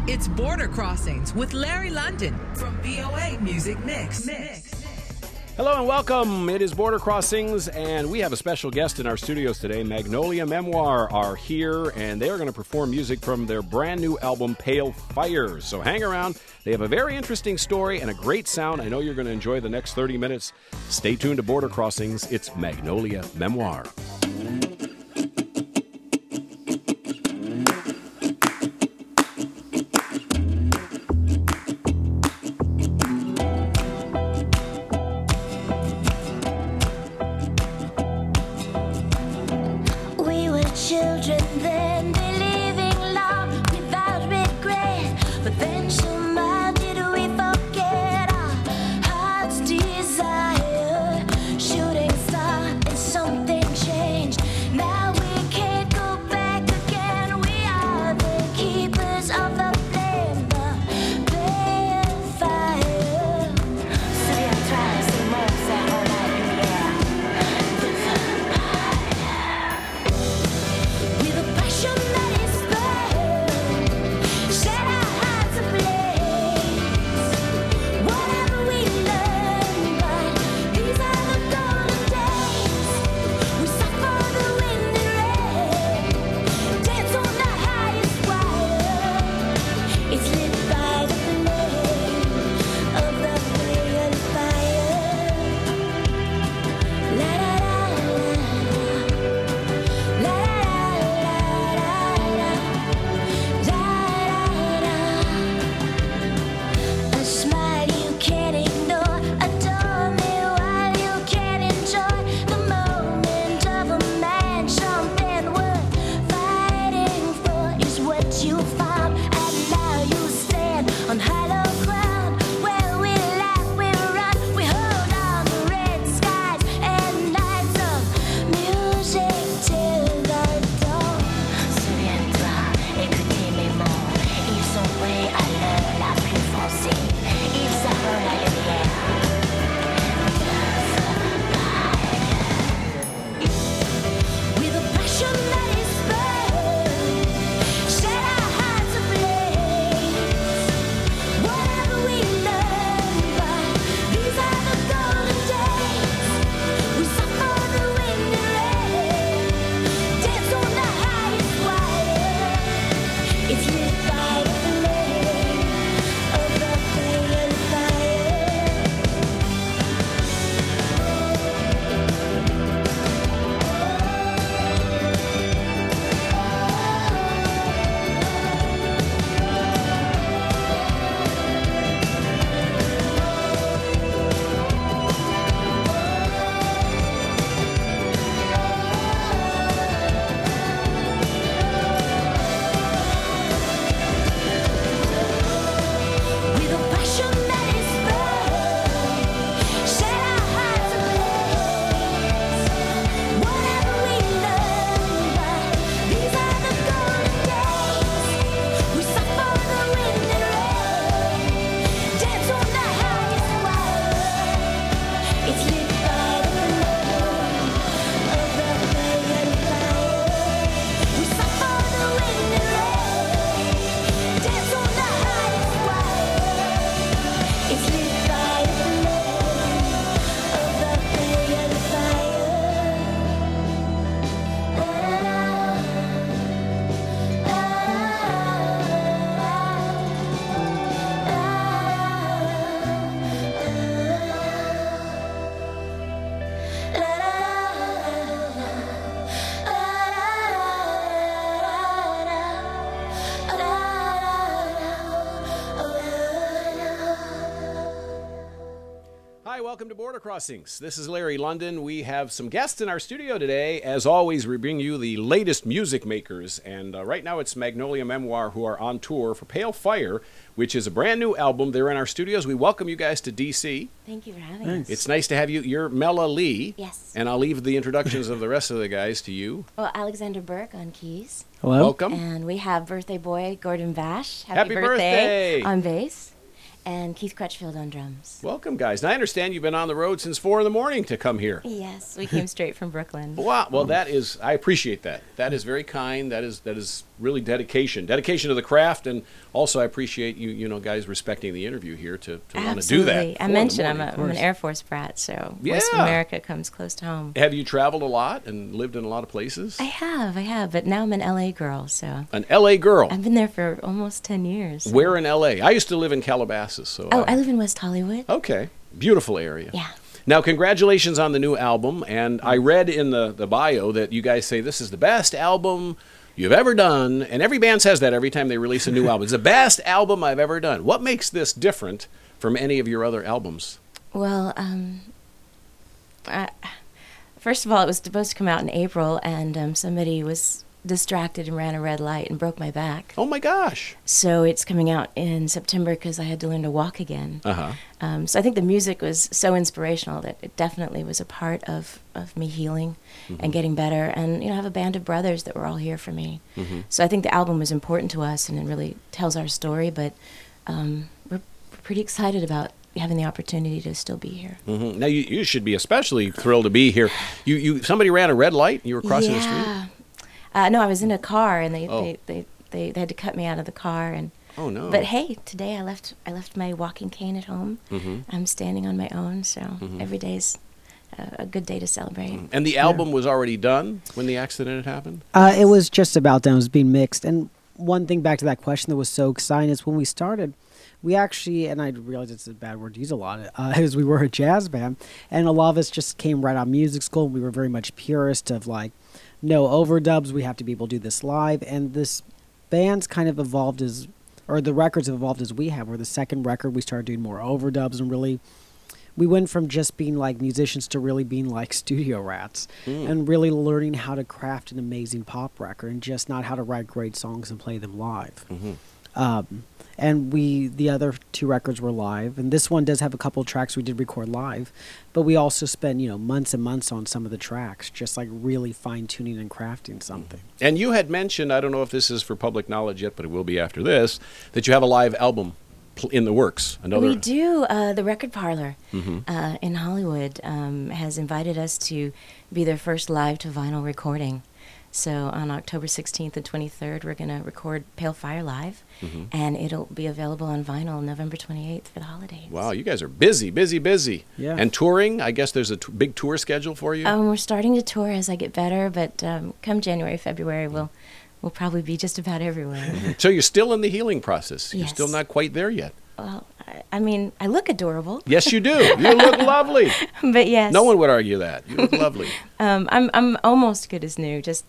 It's Border Crossings with Larry London from VOA Music Mix. Hello and welcome. It is Border Crossings, and we have a special guest in our studios today. Magnolia Memoir are here, and they are going to perform music from their brand new album, Pale Fire. So hang around. They have a very interesting story and a great sound. I know you're going to enjoy the next 30 minutes. Stay tuned to Border Crossings. It's Magnolia Memoir. Children then believing love without regret, but then somehow did we forget our heart's desire? Shooting star and something changed. Now we can't go back again. We are the keepers of the flame, the pale fire. Souviens-toi, c'est mon cerveau la lumière. Welcome to Border Crossings. This is Larry London. We have some guests in our studio today. As always, we bring you the latest music makers. And right now it's Magnolia Memoir who are on tour for Pale Fire, which is a brand new album. They're in our studios. We welcome you guys to D.C. Thank you for having us. It's nice to have you. You're Mela Lee. Yes. And I'll leave the introductions of the rest of the guys to you. Well, Alexander Burke on keys. Hello. Welcome. And we have birthday boy Gordon Vash. Happy birthday. On bass. and Keith Crutchfield on drums. Welcome, guys. Now, I understand you've been on the road since 4 in the morning to come here. Yes, we came straight from Brooklyn. Wow. Well, I appreciate that. That is very kind. That is really dedication to the craft, and also I appreciate you guys respecting the interview here to want to do that. I mentioned I'm an Air Force brat, so West America comes close to home. Have you traveled a lot and lived in a lot of places? I have, but now I'm an LA girl, so. An LA girl? I've been there for almost 10 years. So. Where in LA? I used to live in Calabasas, so. Oh, I live in West Hollywood. Okay. Beautiful area. Yeah. Now, congratulations on the new album, and I read in the bio that you guys say this is the best album you've ever done, and every band says that every time they release a new album. It's the best album I've ever done. What makes this different from any of your other albums? Well, first of all, it was supposed to come out in April, and somebody was distracted and ran a red light and broke my back. Oh, my gosh. So it's coming out in September because I had to learn to walk again. Uh-huh. So I think the music was so inspirational that it definitely was a part of me healing and getting better. And, I have a band of brothers that were all here for me. So I think the album was important to us, and it really tells our story. But we're pretty excited about having the opportunity to still be here. Now, you should be especially thrilled to be here. Somebody ran a red light and you were crossing the street? No, I was in a car, and they had to cut me out of the car. And oh no! But hey, today I left my walking cane at home. I'm standing on my own, so every day's a good day to celebrate. And the album was already done when the accident had happened? It was just about done. It was being mixed. And one thing back to that question that was so exciting is when we started, we actually, and I realize it's a bad word to use a lot, is we were a jazz band, and a lot of us just came right out of music school. We were very much purist of like, no overdubs, we have to be able to do this live. And this band's kind of evolved or the records have evolved as we have, where the second record we started doing more overdubs, and really we went from just being like musicians to really being like studio rats and really learning how to craft an amazing pop record and just not how to write great songs and play them live. And the other two records were live, and this one does have a couple of tracks we did record live, but we also spent months and months on some of the tracks, just like really fine tuning and crafting something. And you had mentioned, I don't know if this is for public knowledge yet, but it will be after this, that you have a live album in the works. We do. The Record Parlor in Hollywood has invited us to be their first live to vinyl recording. So on October 16th and 23rd, we're going to record Pale Fire live, and it'll be available on vinyl November 28th for the holidays. Wow, you guys are busy. Yeah. And touring, I guess there's a big tour schedule for you? We're starting to tour as I get better, but come January, February, we'll probably be just about everywhere. So you're still in the healing process. Yes. You're still not quite there yet. Well, I mean, I look adorable. Yes, you do. You look lovely. But yes. No one would argue that. You look lovely. I'm almost good as new, just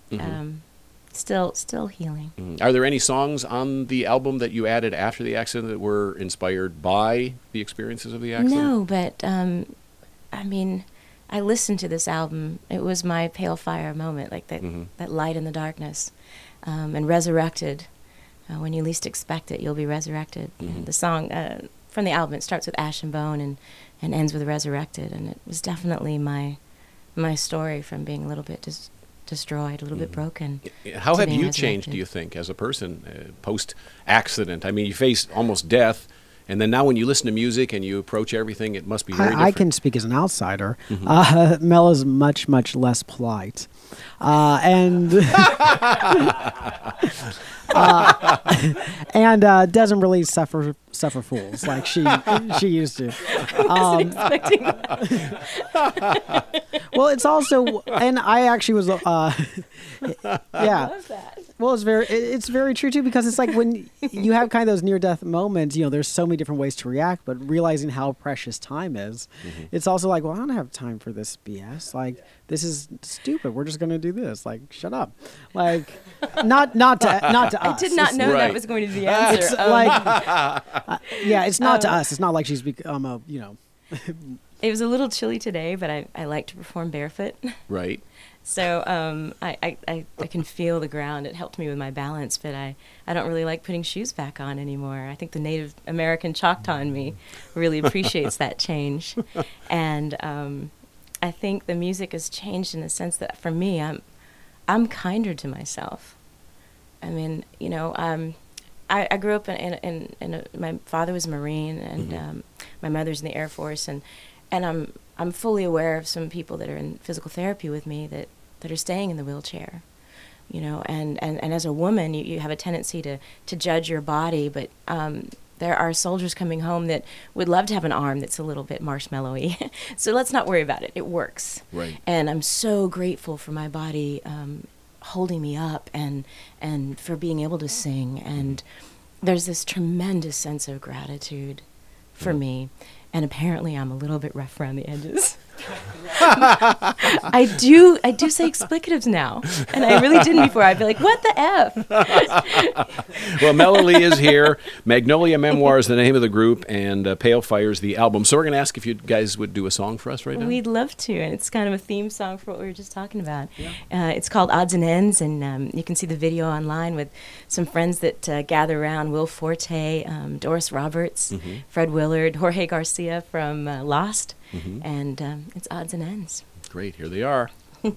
still healing. Are there any songs on the album that you added after the accident that were inspired by the experiences of the accident? No, but I mean, I listened to this album. It was my Pale Fire moment, like that light in the darkness, and resurrected. When you least expect it, you'll be resurrected. And the song from the album, it starts with Ash and Bone and ends with Resurrected, and it was definitely my story from being a little bit destroyed, a little bit broken. How have you changed, do you think, as a person post-accident? I mean, you faced almost death, and then now when you listen to music and you approach everything, it must be very different. I can speak as an outsider. Mel is much, much less polite. And doesn't really suffer fools like she used to. I wasn't expecting that. Well, it's also, and I actually was, I love that. Well, it's very true too, because it's like when you have kind of those near-death moments, there's so many different ways to react, but realizing how precious time is, it's also like, well, I don't have time for this BS. Like, this is stupid. We're just going to do this. Like, shut up. Like, not to us. I did not know that was going to be the answer. It's it's not to us. It's not like she's become a. It was a little chilly today, but I like to perform barefoot. Right. So I can feel the ground. It helped me with my balance, but I don't really like putting shoes back on anymore. I think the Native American Choctaw in me really appreciates that change. And I think the music has changed in the sense that for me, I'm kinder to myself. I mean, I grew up my father was a Marine, and my mother's in the Air Force, and I'm fully aware of some people that are in physical therapy with me that are staying in the wheelchair, and as a woman, you have a tendency to judge your body, but there are soldiers coming home that would love to have an arm that's a little bit marshmallowy. So let's not worry about it. It works. Right. And I'm so grateful for my body holding me up and for being able to sing. And there's this tremendous sense of gratitude for me. And apparently I'm a little bit rough around the edges. I do say explicatives now, and I really didn't before. I'd be like, "What the f?" Well, Melanie is here. Magnolia Memoir is the name of the group, and Pale Fire is the album. So we're going to ask if you guys would do a song for us right now. We'd love to, and it's kind of a theme song for what we were just talking about. Yeah. It's called Odds and Ends, and you can see the video online with some friends that gather around: Will Forte, Doris Roberts, Fred Willard, Jorge Garcia from Lost. And it's Odds and Ends. Great, here they are.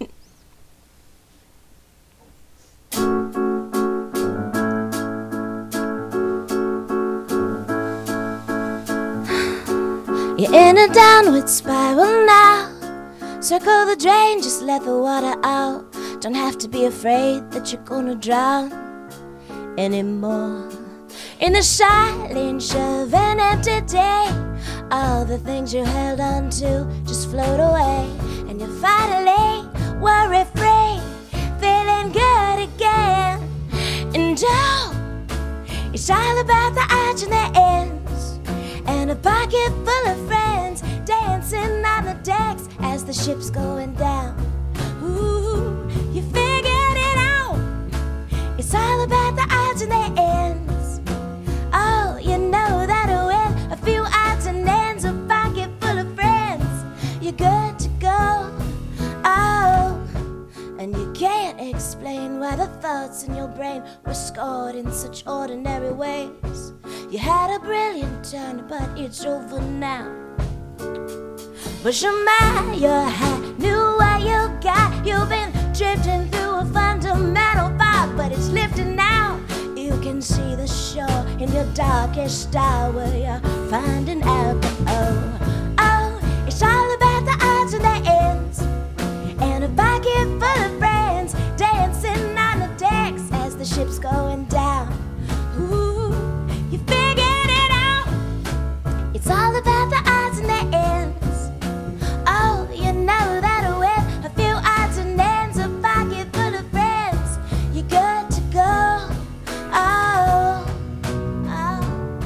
You're in a downward spiral now. Circle the drain, just let the water out. Don't have to be afraid that you're gonna drown anymore. In the silence of an empty day, all the things you held on to just float away, and you're finally worry-free, feeling good again. And it's all about the odds and the ends, and a pocket full of friends dancing on the decks as the ship's going down. Ooh, you figured it out. It's all about the odds and the ends. Oh, you know that with a few odds and ends, a pocket full of friends, you're good to go. Oh, and you can't explain why the thoughts in your brain were scored in such ordinary ways. You had a brilliant turn, but it's over now. But your mind, your hat, knew what you got. You've been drifting through a fundamental fog, but it's lifting now. You can see the shore in your darkest hour. You're finding alcohol. Oh, it's all about the odds and the ends, and a pocket full of friends dancing on the decks as the ship's going down. Ooh, you figured it out. It's all about the odds and the ends. Oh, you know that with a few odds and ends, a pocket full of friends, you're good to go. Oh, oh,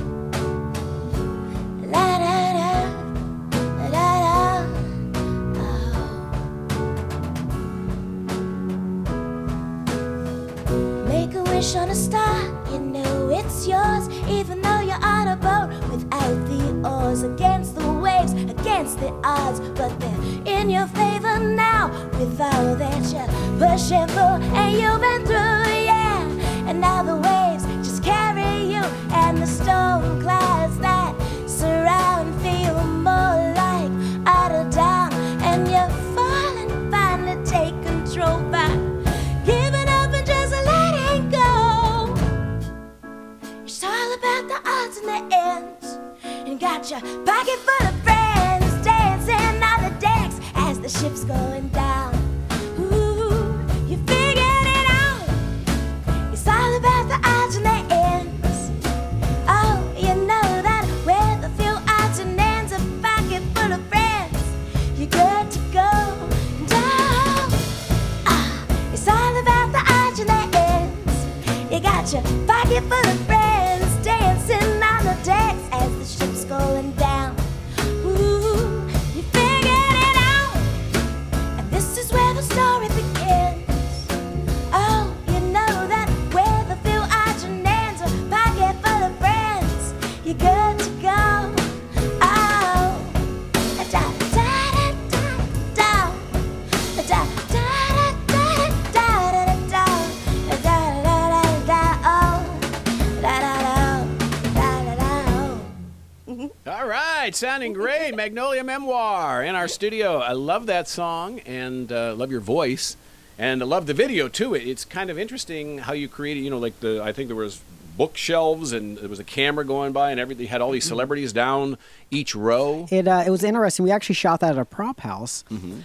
la da da, da da, oh. Make a wish on a star, you know it's yours, even though you're on a boat without the oars, against the waves, against the odds, but they're in your favor now, with all that you're pushing for, and you've been through, yeah. And now the waves just carry you, and the storm clouds that surround feel more like out down, and you're falling, finally take control by giving up and just letting go. It's all about the odds and the ends, and got your pocket full of friends dancing on the decks as the ship's going down. Ooh, you figured it out. It's all about the odds and the ends. Oh, you know that with a few odds and ends, a pocket full of friends, you're good to go. And it's all about the odds and the ends. You got your pocket full of friends dancing on the decks as the ship's going down. Ooh, you figured it out. And this is where the story begins. Oh, you know that with a few odds and ends, a pocket full of friends, you're good to go. Oh, da da da da da da da da da da da da da da oh da da da da da oh. All right, sounding great. Magnolia Memoir in our studio. I love that song, and love your voice, and I love the video too. It's kind of interesting how you created. You know, like I think there was bookshelves, and there was a camera going by, and everything. Had all these celebrities down each row. It was interesting. We actually shot that at a prop house,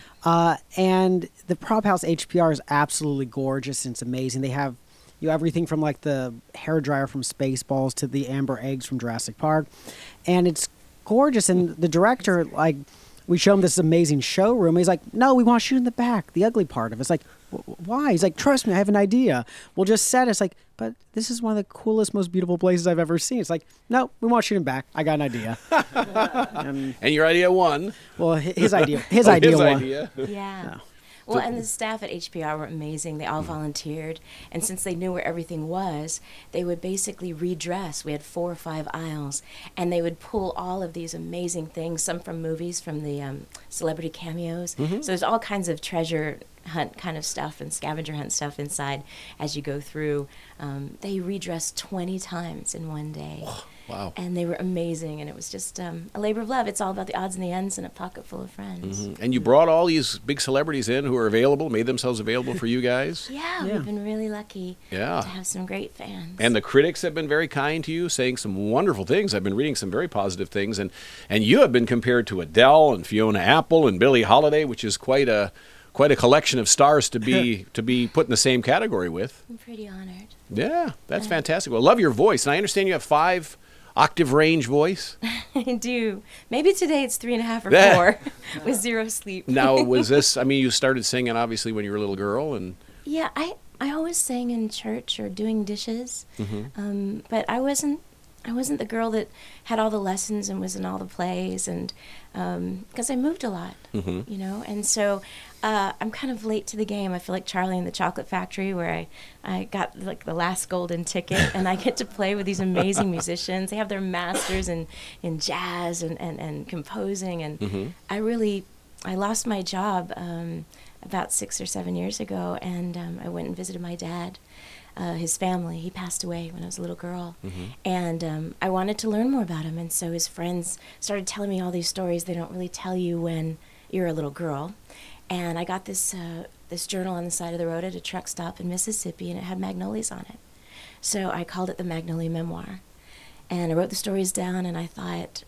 and the prop house HPR is absolutely gorgeous. And it's amazing. They have everything from like the hair dryer from Spaceballs to the amber eggs from Jurassic Park, and it's gorgeous. And the director, like, we show him this amazing showroom. He's like, "No, we want to shoot in the back, the ugly part of it." It's like, why? He's like, "Trust me, I have an idea. We'll just set it." It's like, "But this is one of the coolest, most beautiful places I've ever seen." It's like, "No, we want to shoot in back. I got an idea." And your idea won. Well, his idea. His idea won. Yeah. No. Well, and the staff at HPR were amazing. They all volunteered. And since they knew where everything was, they would basically redress. We had 4 or 5 aisles. And they would pull all of these amazing things, some from movies, from the celebrity cameos. So there's all kinds of treasure hunt kind of stuff and scavenger hunt stuff inside as you go through. They redressed 20 times in one day. Wow. And they were amazing, and it was just a labor of love. It's all about the odds and the ends and a pocket full of friends. And you brought all these big celebrities in who are available, made themselves available for you guys. Yeah, we've been really lucky to have some great fans. And the critics have been very kind to you, saying some wonderful things. I've been reading some very positive things. And you have been compared to Adele and Fiona Apple and Billie Holiday, which is quite a collection of stars to be put in the same category with. I'm pretty honored. Yeah, that's fantastic. Well, I love your voice. And I understand you have 5-octave range voice. I do. Maybe today it's 3.5 or 4 with 0 sleep. Now, was this, I mean, you started singing obviously when you were a little girl. And Yeah, I always sang in church or doing dishes, but I wasn't the girl that had all the lessons and was in all the plays, and because I moved a lot, you know, and so I'm kind of late to the game. I feel like Charlie in the Chocolate Factory, where I got like the last golden ticket, and I get to play with these amazing musicians. They have their masters in jazz and composing, and I lost my job about 6 or 7 years ago, and I went and visited my dad. His family. He passed away when I was a little girl. And I wanted to learn more about him. And so his friends started telling me all these stories they don't really tell you when you're a little girl. And I got this journal on the side of the road at a truck stop in Mississippi, and it had magnolias on it. So I called it the Magnolia Memoir. And I wrote the stories down, and I thought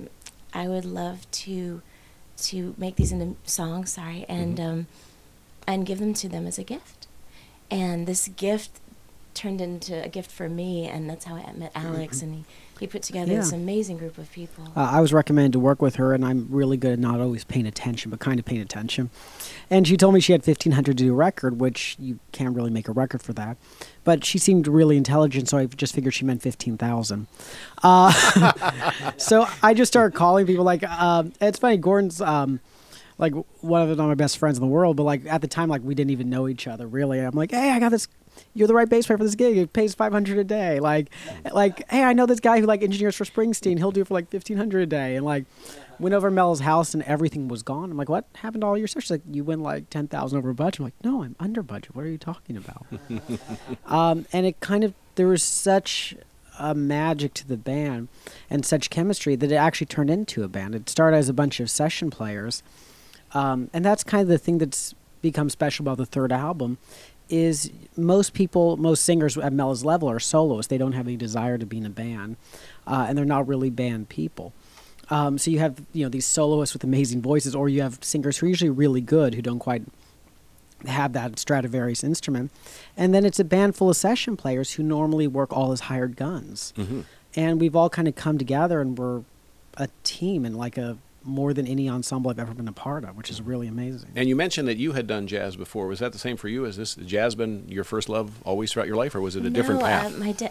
I would love to make these into songs, and give them to them as a gift. And this gift turned into a gift for me, and that's how I met Alex, and he put together this amazing group of people. I was recommended to work with her, and I'm really good at not always paying attention, but kind of paying attention. And she told me she had $1,500 to do a record, which you can't really make a record for that. But she seemed really intelligent, so I just figured she meant $15,000. So I just started calling people. Like, it's funny, Gordon's like one of my best friends in the world, but like at the time, like we didn't even know each other really. I'm like, "Hey, I got this. You're the right bass player for this gig. It pays $500 a day. Like, hey, I know this guy who like engineers for Springsteen. He'll do it for like $1,500 a day." And like, went over to Mel's house and everything was gone. I'm like, "What happened to all your stuff?" She's like, "You went like $10,000 over budget." I'm like, "No, I'm under budget. What are you talking about?" And it kind of, there was such a magic to the band and such chemistry that it actually turned into a band. It started as a bunch of session players. And that's kind of the thing that's become special about the third album is most singers at Mel's level are soloists. They don't have any desire to be in a band, and they're not really band people. So you have these soloists with amazing voices, or you have singers who are usually really good who don't quite have that Stradivarius instrument. And then it's a band full of session players who normally work all as hired guns. And we've all kind of come together, and we're a team and like more than any ensemble I've ever been a part of, which is really amazing. And you mentioned that you had done jazz before. Was that the same for you? Has jazz been your first love always throughout your life, or was it a different path?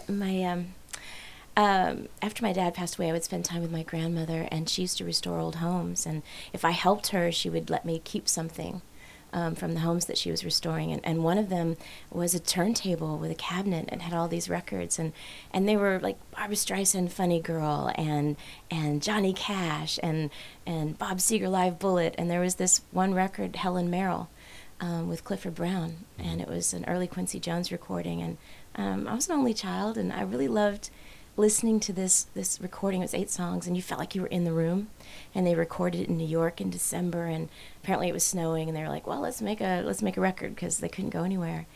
After my dad passed away, I would spend time with my grandmother, and she used to restore old homes. And if I helped her, she would let me keep something from the homes that she was restoring. And one of them was a turntable with a cabinet and had all these records. And they were like Barbra Streisand, Funny Girl, and Johnny Cash, and Bob Seger, Live Bullet. And there was this one record, Helen Merrill, with Clifford Brown. And it was an early Quincy Jones recording. And I was an only child, and I really loved listening to this recording. It was 8 songs, and you felt like you were in the room. And they recorded it in New York in December, and apparently it was snowing, and they were like, "Well, let's make a record," because they couldn't go anywhere.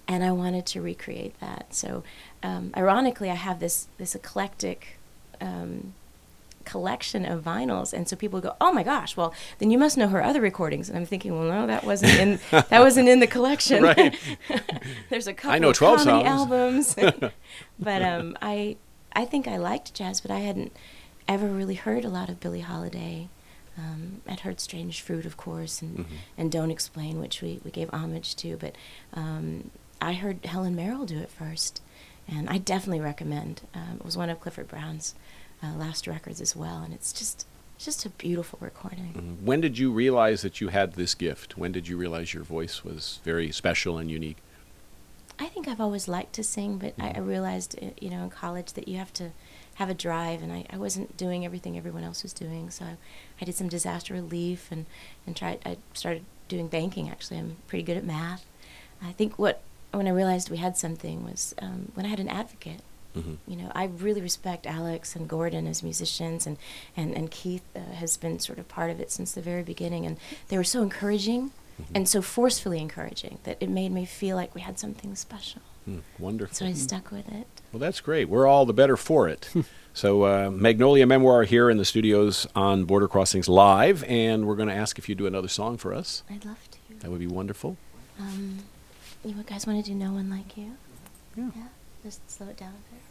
and I wanted to recreate that. So, ironically, I have this eclectic collection of vinyls, and so people go, "Oh my gosh, well then you must know her other recordings." And I'm thinking, well, no, that wasn't in the collection. Right. There's a couple I know of 12 comedy songs. albums, but I think I liked jazz, but I hadn't ever really heard a lot of Billie Holiday. I'd heard Strange Fruit, of course, and Don't Explain, which we gave homage to, but I heard Helen Merrill do it first, and I definitely recommend. It was one of Clifford Brown's last records as well, and it's just a beautiful recording. When did you realize that you had this gift? When did you realize your voice was very special and unique? I think I've always liked to sing, but I realized, in college that you have to have a drive, and I wasn't doing everything everyone else was doing, so I did some disaster relief and I started doing banking, actually. I'm pretty good at math. I think when I realized we had something was when I had an advocate. I really respect Alex and Gordon as musicians, and Keith has been sort of part of it since the very beginning, and they were so encouraging and so forcefully encouraging that it made me feel like we had something special. Wonderful. So I stuck with it. Well, that's great. We're all the better for it. So Magnolia Memoir here in the studios on Border Crossings Live, and we're going to ask if you do another song for us. I'd love to. That would be wonderful. You guys want to do No One Like You? Yeah. Just slow it down a bit.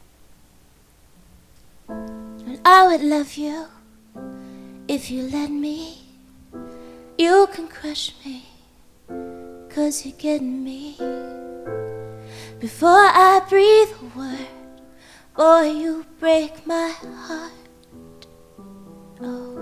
And I would love you if you let me. You can crush me, 'cause you're getting me. Before I breathe a word, boy, you break my heart. Oh,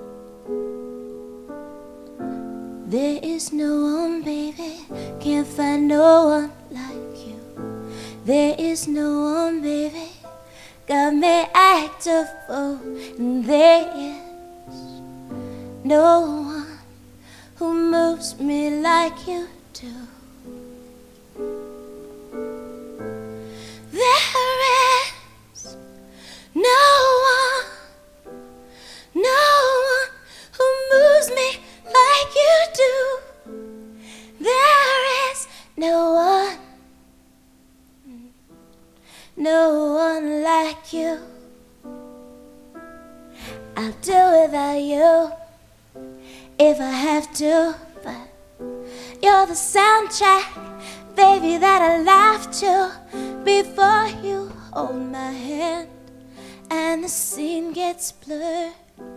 there is no one, baby, can't find no one like you. There is no one, baby, got me act a fool. And there is no one who moves me like you do. There is no one who moves me like you do. There is no one like you. I'll do without you if I have to, but you're the soundtrack, baby, that I laugh to before you hold my hand and the scene gets blurred.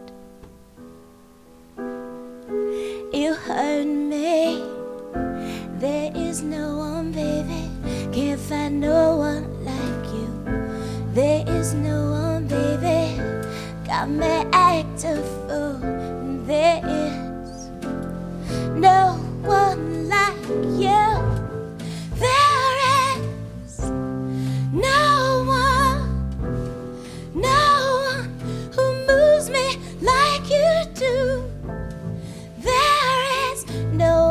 You hurt me. There is no one, baby, can't find no one like you. There is no one, baby, got me act a fool. There is no one like you. There is no one who moves me like you do. There is no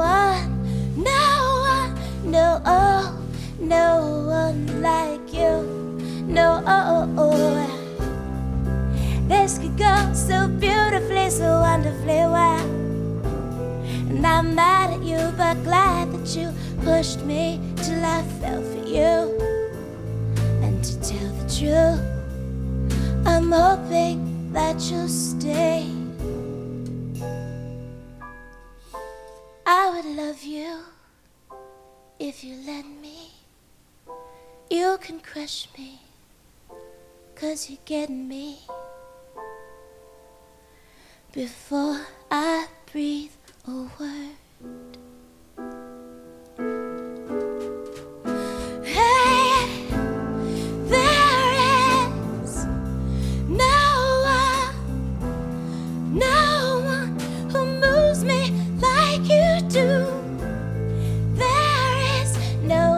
one like you. No, this could go so beautifully, so wonderfully well. And I'm mad at you, but glad that you pushed me till I fell for you. And to tell the truth, I'm hoping that you'll stay. I would love you if you let me. You can crush me, 'cause you're getting me. Before I breathe a word, hey, there is no one who moves me like you do. There is no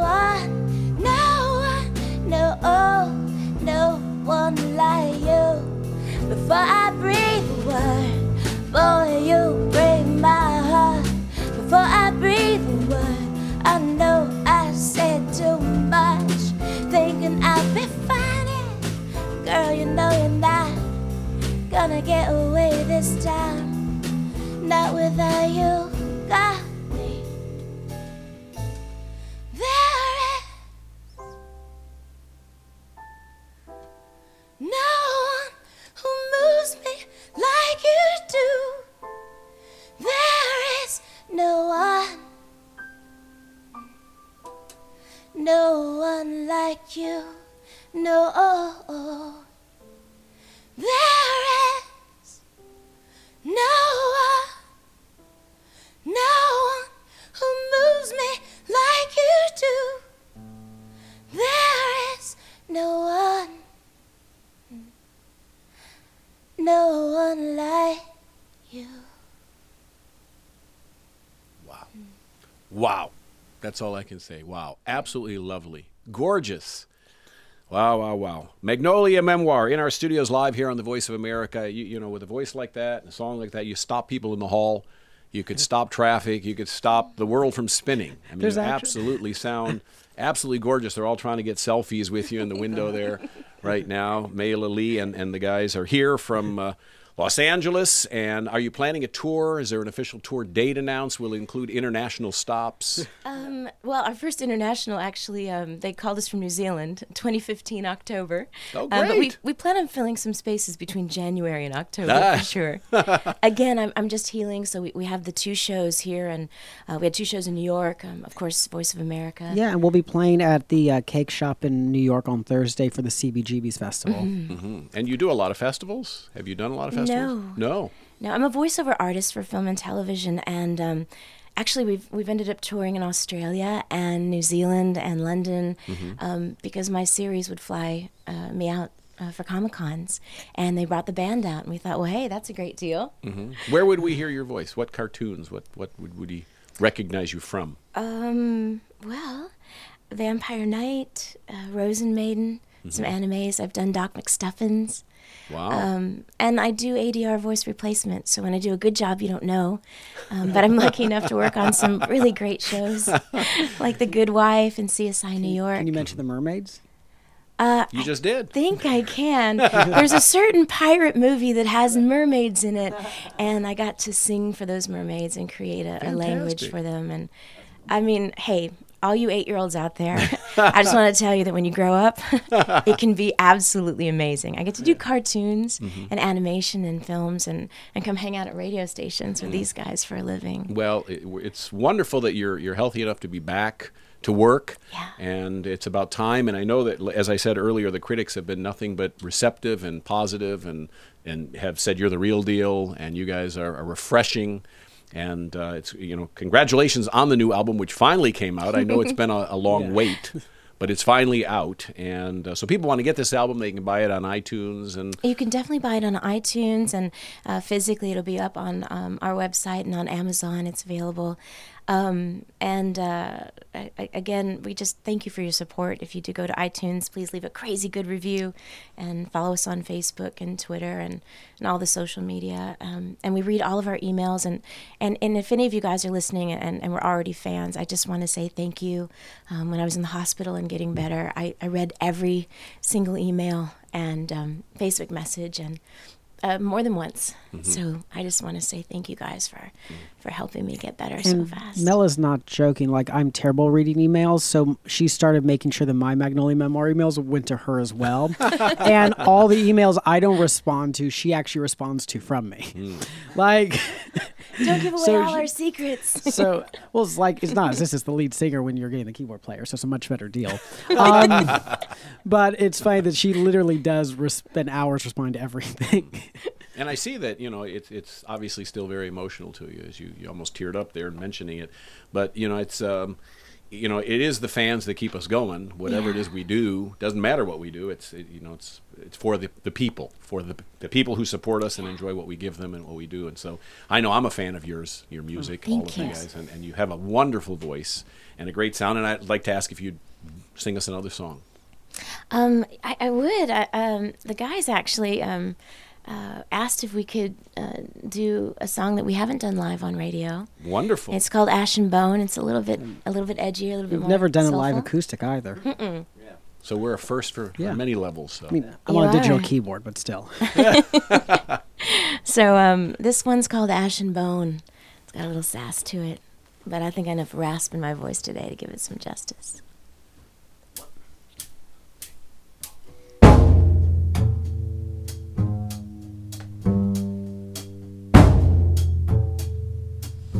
one like you. Before I breathe a word, boy, you break my heart. Before I breathe a word, I know I said too much, thinking I'll be fine. Girl, you know you're not gonna get away this time. Not without you, got me. There you. No, there is no one who moves me like you do. There is no one like you. Wow. Wow. That's all I can say. Wow. Absolutely lovely. Gorgeous. Wow, wow, wow. Magnolia Memoir in our studios live here on the Voice of America. You know, with a voice like that, and a song like that, you stop people in the hall. You could stop traffic. You could stop the world from spinning. I mean, you absolutely sound absolutely gorgeous. They're all trying to get selfies with you in the window there right now. Mayla Lee and the guys are here from Los Angeles. And are you planning a tour? Is there an official tour date announced? Will it include international stops? Well, our first international, actually, they called us from New Zealand, 2015 October. Oh, But great. we plan on filling some spaces between January and October for sure. Again, I'm just healing, so we have the 2 shows here, and we had 2 shows in New York, of course, Voice of America. Yeah, and we'll be playing at the Cake Shop in New York on Thursday for the CBGB's festival. And you do a lot of festivals? Have you done a lot of festivals? No. No, I'm a voiceover artist for film and television, and actually we've ended up touring in Australia and New Zealand and London because my series would fly me out for Comic-Cons, and they brought the band out, and we thought, well, hey, that's a great deal. Where would we hear your voice? What cartoons? What would he recognize you from? Well, Vampire Knight, Rosen Maiden, some animes. I've done Doc McStuffins. Wow. And I do ADR voice replacement, so when I do a good job, you don't know. But I'm lucky enough to work on some really great shows, like The Good Wife and CSI New York. Can you mention the mermaids? You just did. I think I can. There's a certain pirate movie that has mermaids in it, and I got to sing for those mermaids and create a language Fantastic. for them. And I mean, hey, all you 8-year-olds out there, I just want to tell you that when you grow up, it can be absolutely amazing. I get to do cartoons and animation and films and come hang out at radio stations with these guys for a living. Well, it's wonderful that you're healthy enough to be back to work, Yeah. and it's about time. And I know that, as I said earlier, the critics have been nothing but receptive and positive, and have said you're the real deal, and you guys are refreshing. And it's congratulations on the new album, which finally came out. I know it's been a long wait, but it's finally out. And so people want to get this album, they can buy it on iTunes. And You can definitely buy it on iTunes, and physically it'll be up on our website and on Amazon. It's available. Again, we just thank you for your support. If you do go to iTunes, please leave a crazy good review and follow us on Facebook and Twitter and all the social media. And we read all of our emails. And if any of you guys are listening and we're already fans, I just want to say thank you. When I was in the hospital and getting better, I read every single email and Facebook message and more than once. So I just want to say thank you guys for helping me get better so And fast. Mella's not joking. Like, I'm terrible reading emails, so she started making sure that my Magnolia Memoir emails went to her as well. And all the emails I don't respond to, she actually responds to from me. Like, Don't give away So all she- our secrets. so, well, it's like, it's not. This is the lead singer when you're getting the keyboard player, so it's a much better deal. But it's funny that she literally does spend hours responding to everything. And I see that, it's obviously still very emotional to you, as you almost teared up there mentioning it. But, it's, it is the fans that keep us going. Whatever it is we do, doesn't matter what we do. It's for the people, for the people who support us and enjoy what we give them and what we do. And so I know I'm a fan of your music, all of Thank you you. guys. And you have a wonderful voice and a great sound. And I'd like to ask if you'd sing us another song. I would. The guys actually asked if we could do a song that we haven't done live on radio. Wonderful. It's called Ash and Bone. It's a little bit edgier, a little bit We've more never done a live soulful. acoustic either. So we're a first for many levels. So. I mean, I'm You on a digital are. keyboard, but still. So this one's called Ash and Bone. It's got a little sass to it, but I think I have enough rasp in my voice today to give it some justice.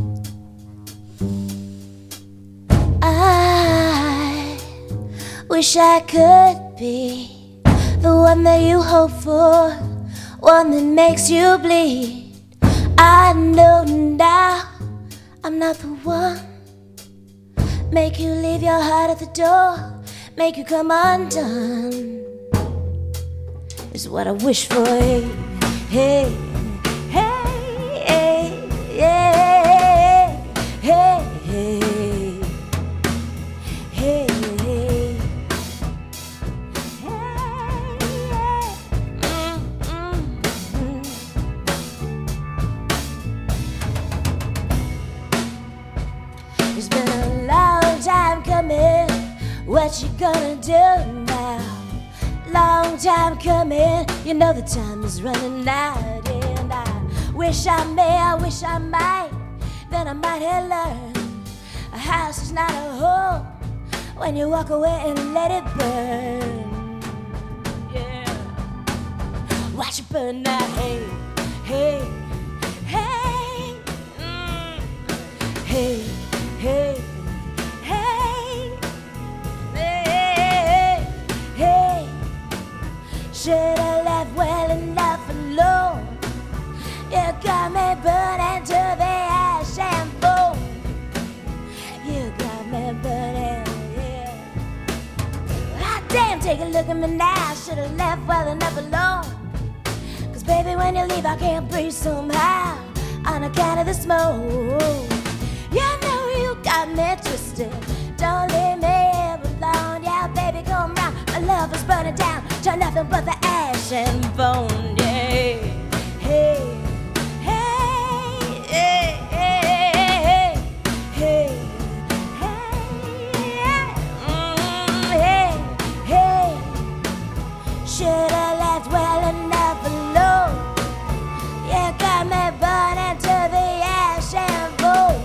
I wish Wish I could be the one that you hope for, one that makes you bleed. I know now I'm not the one. Make you leave your heart at the door, make you come undone, is what I wish for. Hey, hey, hey, hey, hey, hey, hey, hey, hey, It's been a long time coming. What you gonna do now? Long time coming. You know the time is running out, and I wish I may, I wish I might. Then I might have learned a house is not a home when you walk away and let it burn. Yeah, watch it burn now. Hey, hey, hey, hey, hey, hey, hey, hey. Should have left well enough alone. You got me burning to the ash and bone. You got me burning, yeah. Hot damn, take a look at me now. Should have left well enough alone. 'Cause baby, when you leave, I can't breathe somehow on account of the smoke. You know you got me twisted. Don't leave me here alone. Yeah, baby, come round. My love is burning down to nothing but the ash and bone. Yeah, hey, hey, hey, hey, hey, hey, hey. Should have left well enough alone. You got me burning to the ash and bone.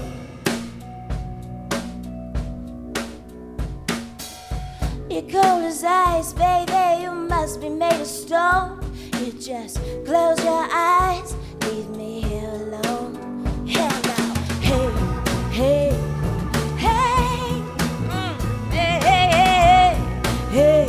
You're cold as ice, baby, you must be made of stone. You just close your eyes, leave me here alone. Hell no, hey, hey, hey, hey, hey, hey,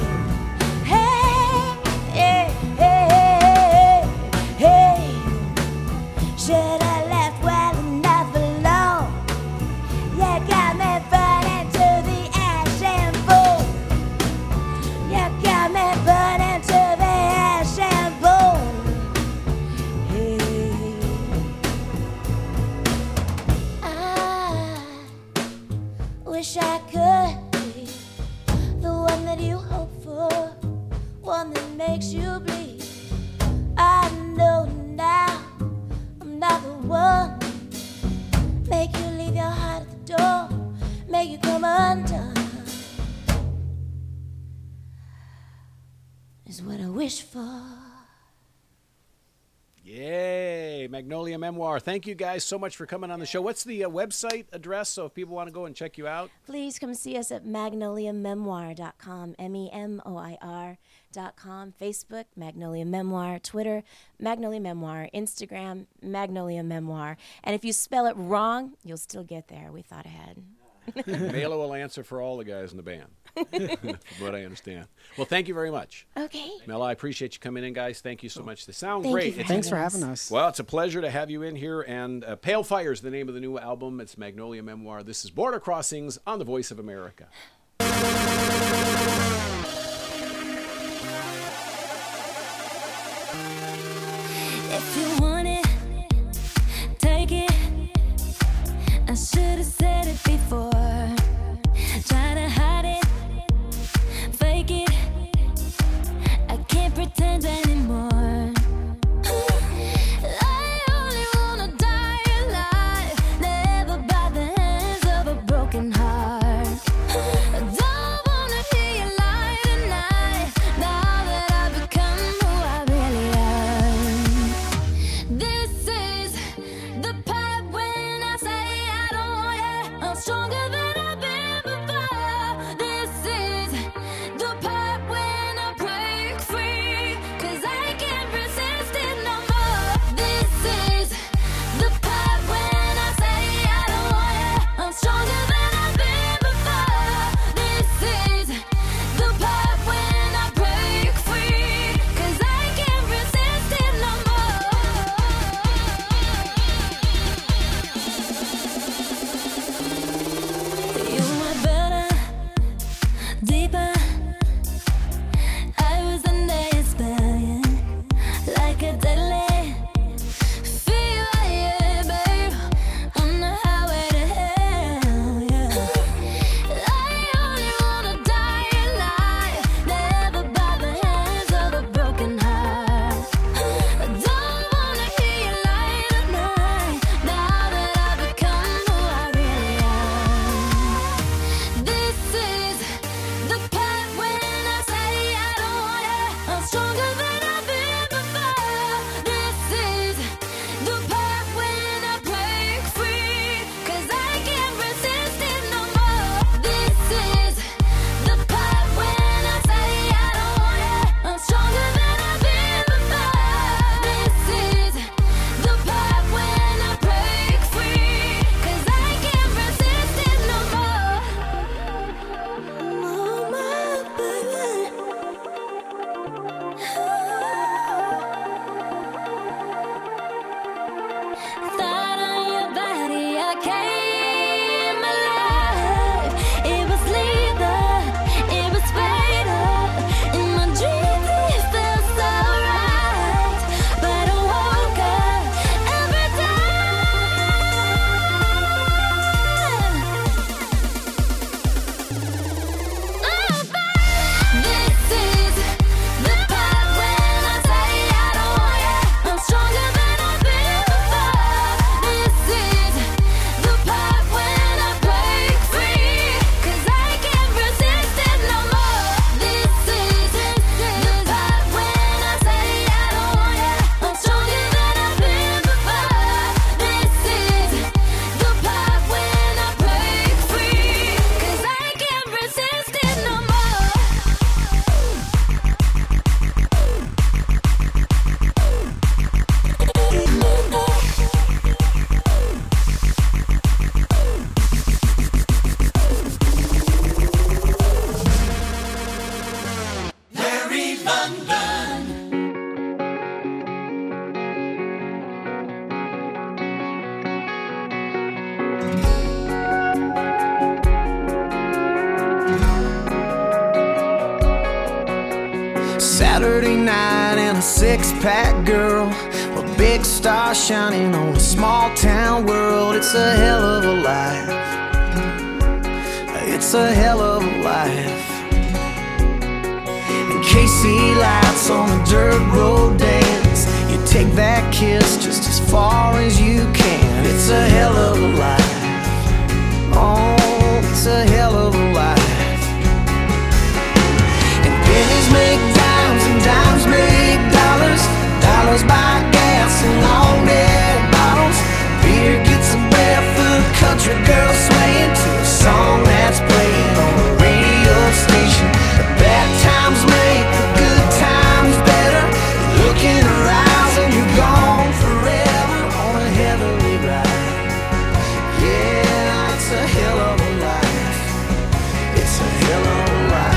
hey, hey, hey, hey. Should have left well enough alone. You got me burning to the ash and bone. You got me burning to the ash and bone. Hey, I wish I could be the one that you hope for, one that makes you bleed. I know now I'm not the one. Make you leave your heart at the door, make you come undone, is what I wish for. Yay, Magnolia Memoir. Thank you guys so much for coming on the show. What's the website address so if people want to go and check you out? Please come see us at magnoliamemoir.com, MEMOIR.com, Facebook, Magnolia Memoir, Twitter, Magnolia Memoir, Instagram, Magnolia Memoir. And if you spell it wrong, you'll still get there. We thought ahead. Mela will answer for all the guys in the band, from what I understand. Well, thank you very much. Okay. Mela, I appreciate you coming in, guys. Thank you so much. They sound Thank you great. for Thanks for having us. Well, it's a pleasure to have you in here. And Pale Fire is the name of the new album. It's Magnolia Memoir. This is Border Crossings on the Voice of America. If you want it, take it. I should have said it before. Try to hide it, fake it. I can't pretend anymore. I only wanna die alive, never by the hands of a broken heart. I don't wanna hear you lie tonight, now that I've become who I really am. Saturday night and a six-pack girl, a big star shining on a small-town world. It's a hell of a life. It's a hell of a life. And KC lights on a dirt road dance. You take that kiss just as far as you can. It's a hell of a life. Oh, it's a hell of a life. And pennies make dimes and dimes make dollars. Dollars buy gas and long neck bottles. Beer gets a barefoot country girl swaying to a song that's playing on the radio station. The bad times make the good times better. You look in her eyes and you're gone forever on a heavenly ride. Yeah, it's a hell of a life. It's a hell of a life.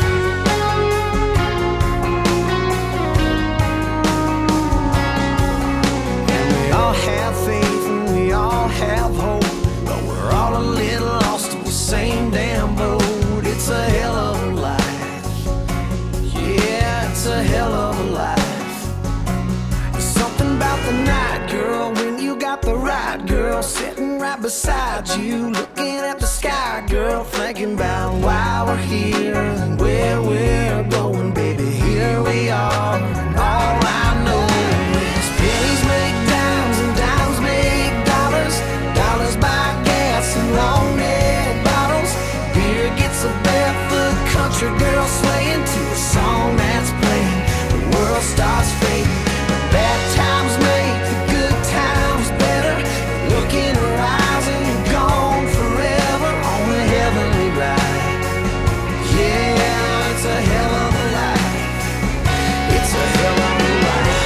Have faith and we all have hope, but we're all a little lost in the same damn boat. It's a hell of a life. Yeah, it's a hell of a life. There's something about the night, girl, when you got the right girl sitting right beside you, looking at the sky, girl, thinking about why we're here and where we're going, baby. Here we are, and all I know is pennies make dimes and dimes make dollars. Dollars buy gas and long neck bottles. Beer gets a barefoot country girl swaying to a song that's playing. The world starts fading. The bad times make the good times better. Look in her eyes and you're gone forever on a heavenly ride. Yeah, it's a hell of a life. It's a hell of a life.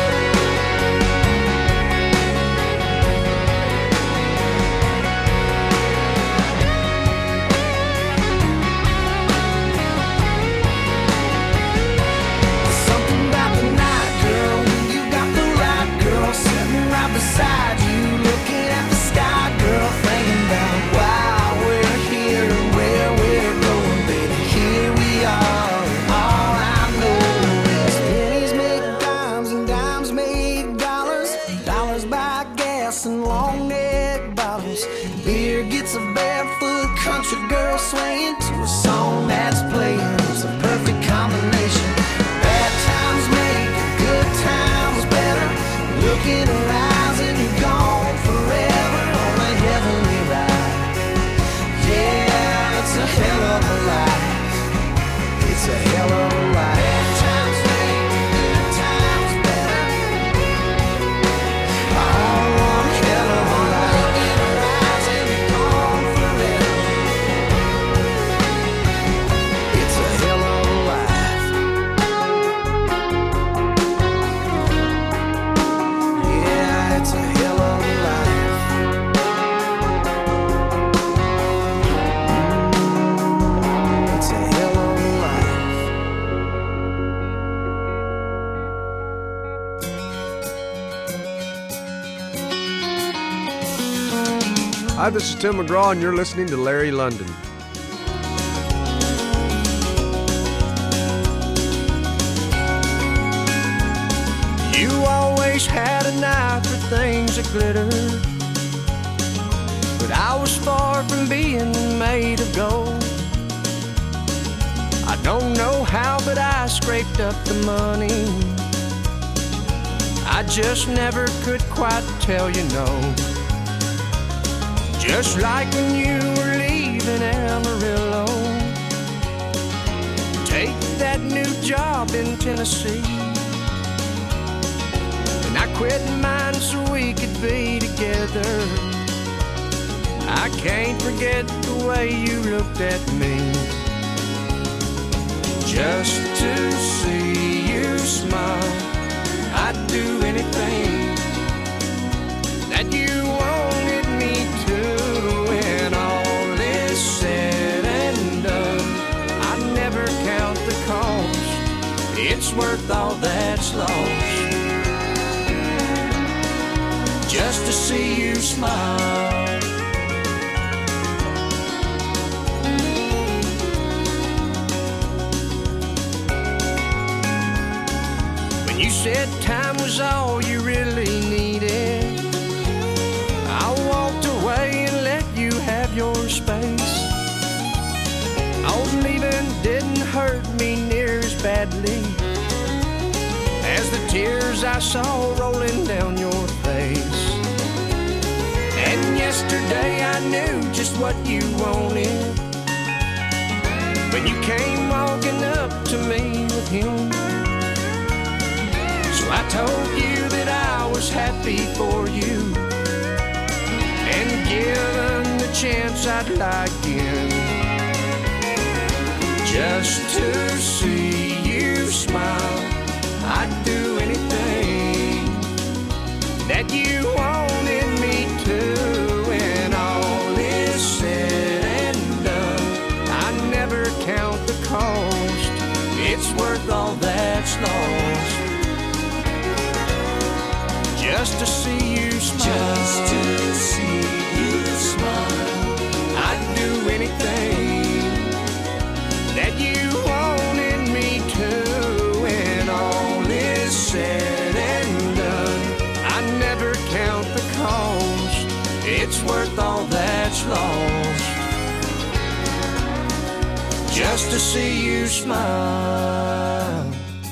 Something about the night, girl, when you got the right girl sitting right beside you, looking at the sky, girl, thinking about why we're here and where we're going, baby. Here we are, and all I know is pennies make dimes and dimes make dollars. Dollars buy gas and long neck bottles. Beer gets a barefoot country girl swaying to a song that's playing. It's a perfect combination. Bad times make the good times better. Look in her eyes and you're gone forever on a heavenly ride. Yeah, it's a hell of a life. It's a hell of a life. Bad times make the good times better. Oh, one hell of a life. Look in her eyes and you're gone forever. It's a hell of a life. Yeah, it's a hell of a life. It's a hell of a life. Hi, this is Tim McGraw, and you're listening to Larry London. You always had an eye for things that glitter, but I was far from being made of gold. I don't know how, but I scraped up the money. I just never could quite tell you no. Just like when you were leaving Amarillo, take that new job in Tennessee, and I quit mine so we could be together. I can't forget the way you looked at me. Just to see you smile, I'd do anything that you wanted me to. When all is said and done, I never count the cost. it's worth all that's lost just to see you smile. When you said time was all you really needed, I walked away and let you have your space. Old leaving didn't hurt me near as badly as the tears I saw rolling down your face. And yesterday I knew just what you wanted when you came walking up to me with him. So I told you that I was happy for you, and given the chance I'd lie again just to see you smile. I'd do anything that you wanted me to. When all is said and done, I never count the cost. It's worth all that's lost just to see you smile. Just to see you smile. I'd do anything that you wanted me to. When all is said and done, I never count the cost. It's worth all that's lost just to see you smile.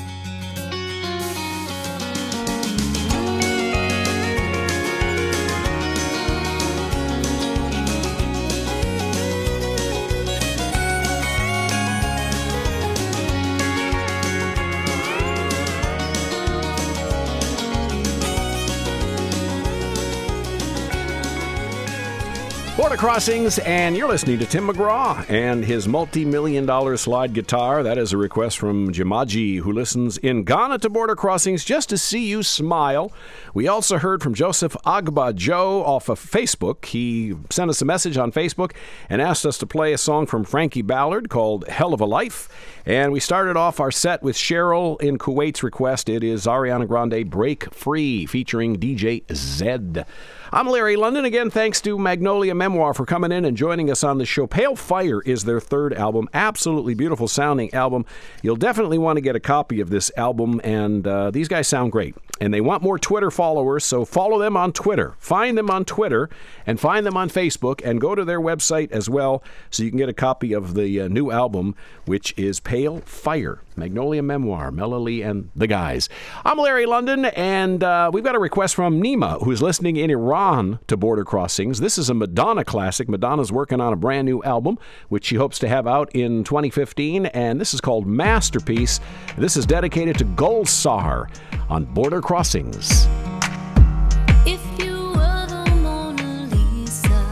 Border Crossings, and you're listening to Tim McGraw and his multi-million-dollar slide guitar. That is a request from Jimaji, who listens in Ghana to Border Crossings just to see you smile. We also heard from Joseph Agba Joe off of Facebook. He sent us a message on Facebook and asked us to play a song from Frankie Ballard called Hell of a Life. And we started off our set with Cheryl in Kuwait's request. It is Ariana Grande, Break Free, featuring DJ Zed. I'm Larry London. Again, thanks to Magnolia Memoir for coming in and joining us on the show. Pale Fire is their third album. Absolutely beautiful sounding album. You'll definitely want to get a copy of this album, and these guys sound great. And they want more Twitter followers, so follow them on Twitter. Find them on Twitter and find them on Facebook, and go to their website as well so you can get a copy of the new album, which is Pale Fire. Magnolia Memoir, Melanie and the guys. I'm Larry London, and we've got a request from Nima, who's listening in Iran to Border Crossings. This is a Madonna classic. Madonna's working on a brand new album, which she hopes to have out in 2015, and this is called Masterpiece. This is dedicated to Gulsar on Border Crossings. If you were the Mona Lisa,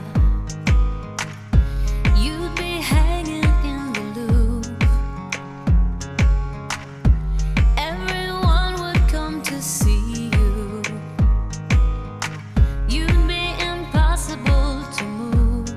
you'd be hanging in the Louvre. Everyone would come to see you. You'd be impossible to move.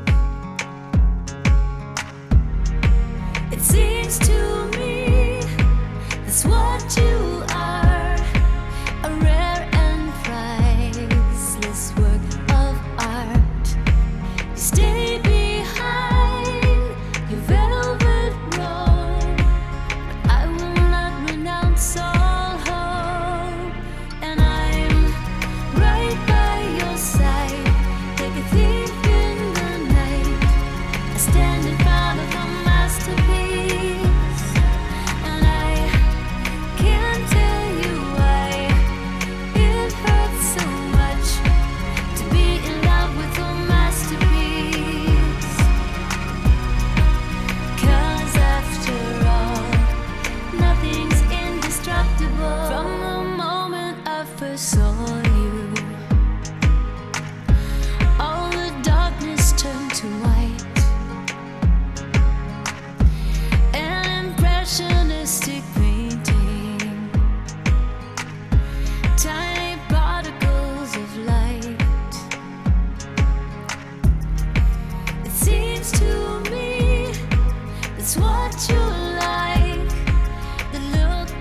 It seems to me that's what you are, a rare and priceless work of art. You stay behind your velvet robe, but I will not renounce all hope. And I'm right by your side, like a thief in the night. I stand in front of a masterpiece, and I can't tell you why it hurts so much to be in love with a masterpiece. 'Cause after all, nothing's indestructible. From the moment I first saw you, all the darkness turned to white. An impressionistic painting, tiny particles of light. It seems to me that's what you like, the look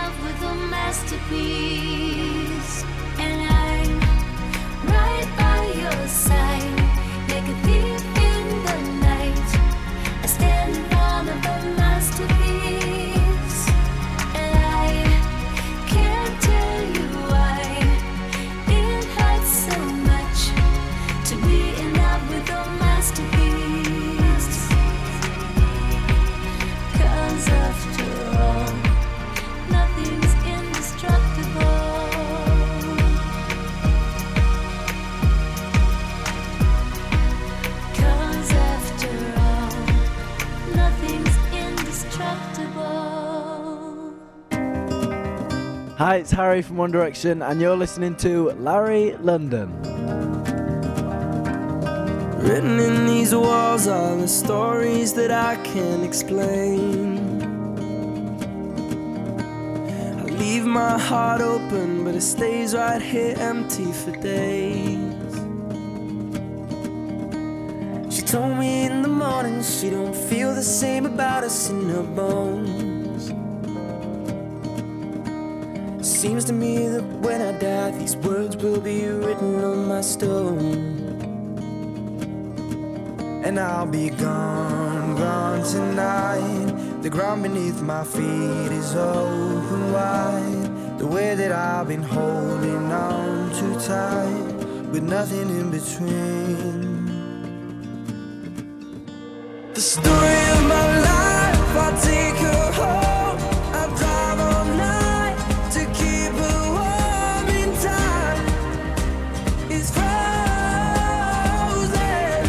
love with a masterpiece. And I'm right by your side, like a thief in the night. I stand in front of a masterpiece, and I can't tell you why it hurts so much to be in love with a masterpiece. 'Cause after all, nothing's indestructible. 'Cause after all, nothing's indestructible. Hi, it's Harry from One Direction, and you're listening to Larry London. Written in these walls are the stories that I can't explain. I leave my heart open, but it stays right here empty for days. She told me in the morning she don't feel the same about us in her bones. Seems to me that when I die, these words will be written on my stone. And I'll be gone, gone tonight. The ground beneath my feet is open wide. The way that I've been holding on too tight, with nothing in between. The story of my life, I'll take her home. I'll drive all night to keep her warm in time. It's frozen.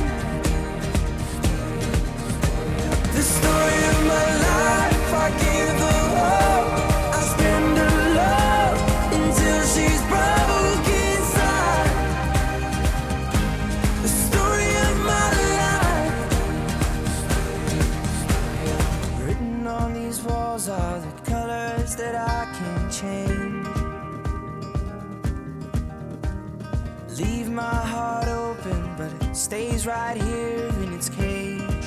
The story of my life, I give her hope. I spend her love until she's broke inside. The story of my life. Written on these walls are the colors that I can't change. Leave my heart open, but it stays right here in its cage.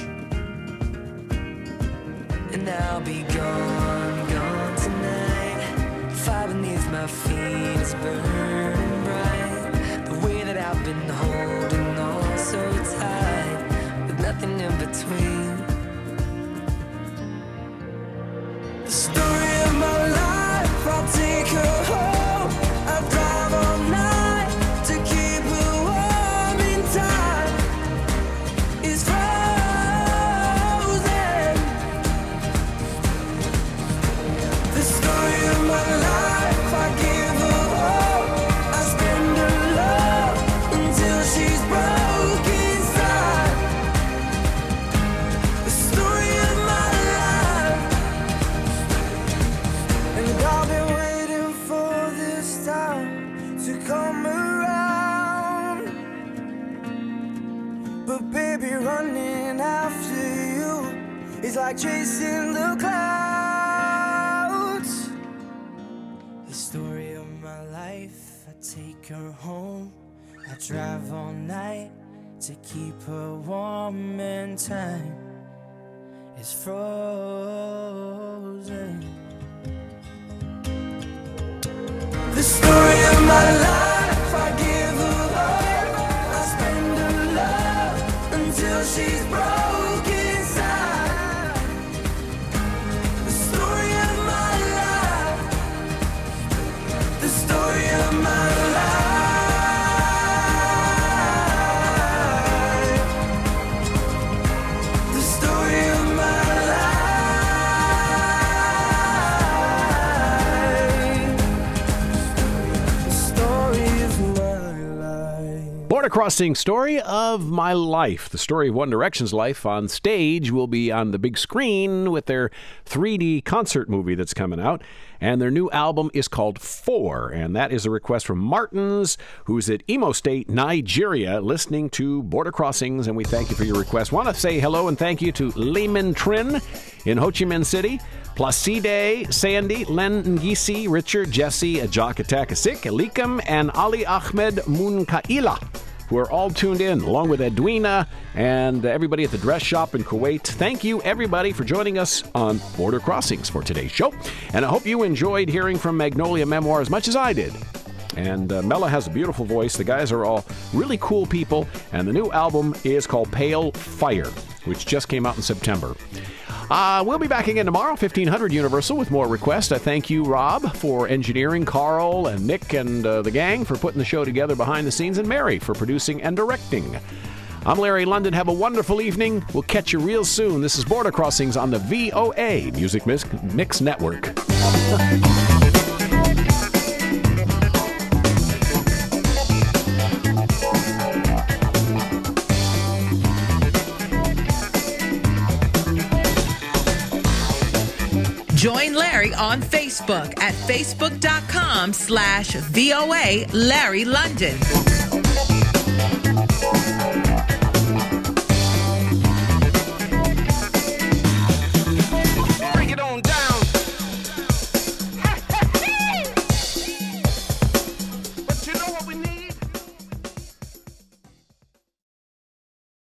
And I'll be gone, gone tonight. Fire beneath my feet is burning bright. The way that I've been holding on so tight, with nothing in between. The story of my life, I'll take her home. I'll drive all night to keep her warm in time. It's frozen. The story of my life, I give her hope. I spend her love until she's broke inside. The story of my life. And I've been waiting for this time to come around. But baby, running after you is like chasing the clouds. The story of my life, I take her home. I drive all night to keep her warm in time. It's frozen. The story of my life, I give her hope. I spend her love until she's broke inside. The story of my life. The story of my life. The story of my life. The story of my life. Border Crossing Story of My Life. The story of One Direction's life on stage will be on the big screen with their 3D concert movie that's coming out. And their new album is called 4. And that is a request from Martins, who's at Imo State, Nigeria, listening to Border Crossings. And we thank you for your request. Want to say hello and thank you to Lehman Trin in Ho Chi Minh City, Placide, Sandy, Len Ngisi, Richard, Jesse, Ajak Atakasik, Elikam, and Ali Ahmed Munkaila. who are all tuned in, along with Edwina and everybody at the dress shop in Kuwait. Thank you, everybody, for joining us on Border Crossings for today's show. And I hope you enjoyed hearing from Magnolia Memoir as much as I did. And Mela has a beautiful voice. The guys are all really cool people. And the new album is called Pale Fire, which just came out in September. We'll be back again tomorrow, 1500 Universal, with more requests. I thank you, Rob, for engineering, Carl and Nick and the gang for putting the show together behind the scenes, and Mary for producing and directing. I'm Larry London. Have a wonderful evening. We'll catch you real soon. This is Border Crossings on the VOA Music Mix Network. Join Larry on Facebook at facebook.com/VOA Larry London.